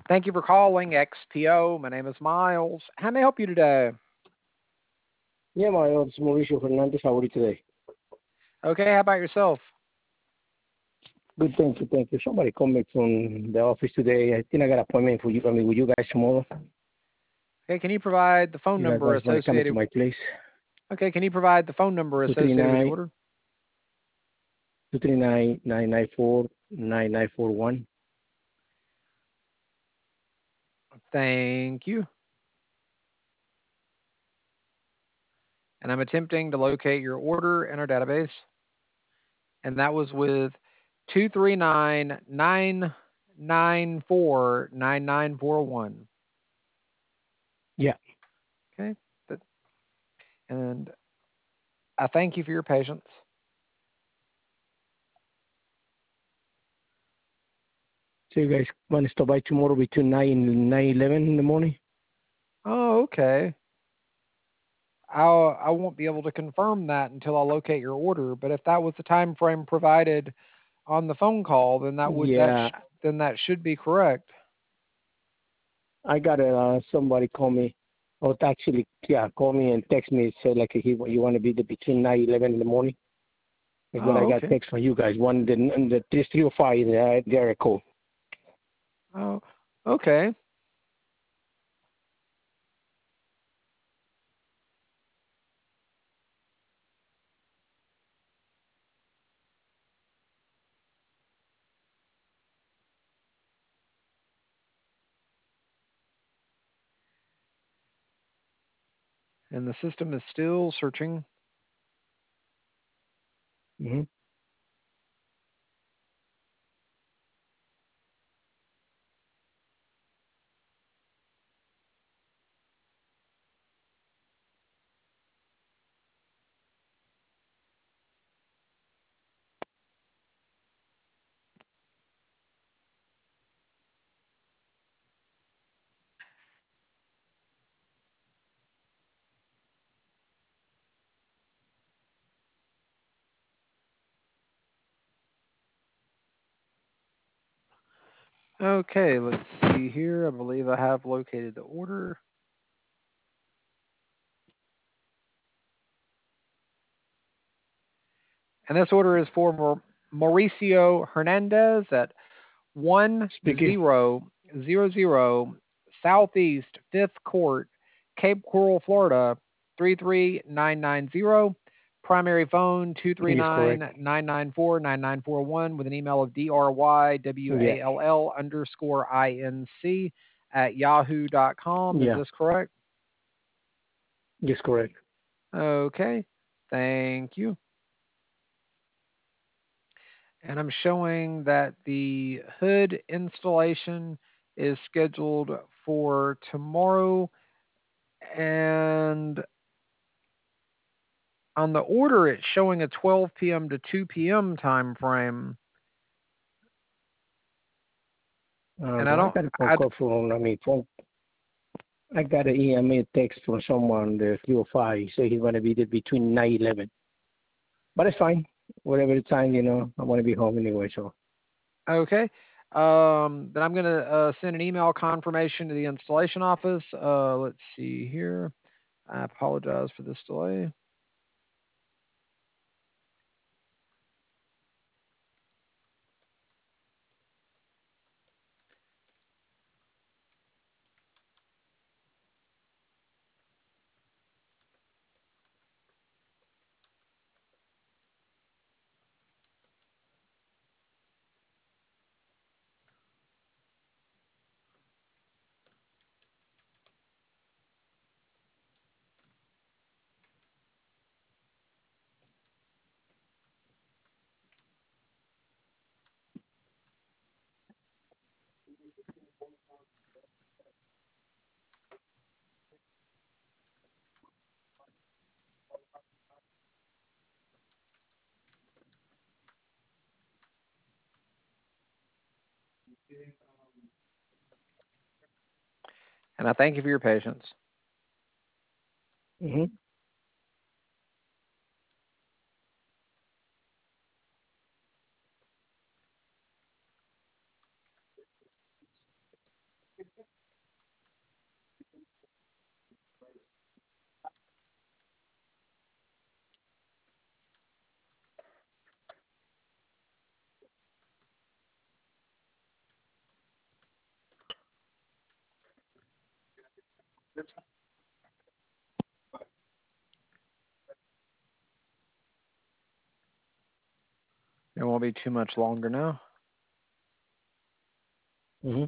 Thank you for calling XPO. My name is Miles. How may I help you today? Yeah, Mario, it's Mauricio Fernandez. How are you today? Okay, how about yourself? Good, thank you, thank you. Somebody called me from the office today. I think I got an appointment for you. I mean, with you guys tomorrow. Okay, can you provide the phone You guys number want to come to associated? my place? Okay, can you provide the phone number Two three associated with the nine order? 239 994 9941. Thank you. And I'm attempting to locate your order in our database. And that was with 239 994 9941. Yeah. Okay. that- And I thank you for your patience. So you guys want to stop by tomorrow between 9 and 9:11 in the morning? Oh, okay. I won't be able to confirm that until I locate your order. But if that was the time frame provided on the phone call, then Yeah. then that should be correct. I got somebody call me. Or actually, yeah, call me and text me and say like you want to be there between 9:11 in the morning. Is what I Oh, got okay. text from you guys. One the 305 the area code. Oh, okay. And the system is still searching. Mm-hmm. Okay, let's see here. I believe I have located the order. And this order is for Mauricio Hernandez at Speaking. 1000 Southeast 5th Court, Cape Coral, Florida 33990. Primary phone Yes, correct. 239 994 9941 with an email of drywall _inc at yahoo.com. Is Yeah. this correct? Yes, correct. Okay. Thank you. And I'm showing that the hood installation is scheduled for tomorrow. And on the order, it's showing a 12 p.m. to 2 p.m. time frame. And I I don't, got a phone I, call from. I got an email text from someone the 305. He said he's gonna be there between 9:11. But it's fine. Whatever the time, I want to be home anyway. So okay. Then I'm going to send an email confirmation to the installation office. Let's see here. I apologize for this delay. And I thank you for your patience. hmm It won't be too much longer now. Mm-hmm.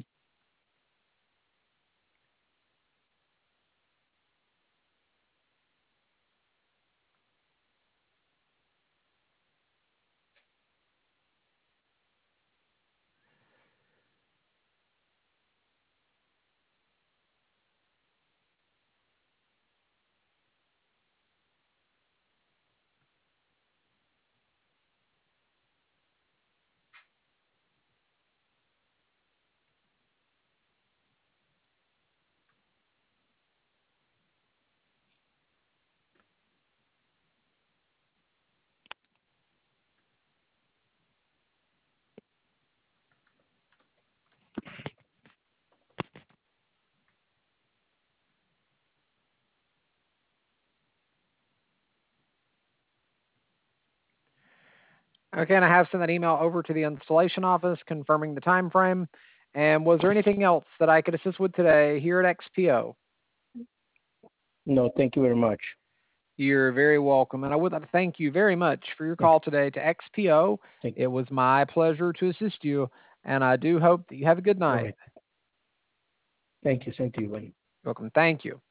Okay, and I have sent that email over to the installation office confirming the time frame. And was there anything else that I could assist with today here at XPO? No, thank you very much. You're very welcome. And I would like to thank you very much for your Thank, call today to XPO. thank. It was my pleasure to assist you. And I do hope that you have a good All night. right. Thank you. Same to you, buddy. You're welcome. Thank you.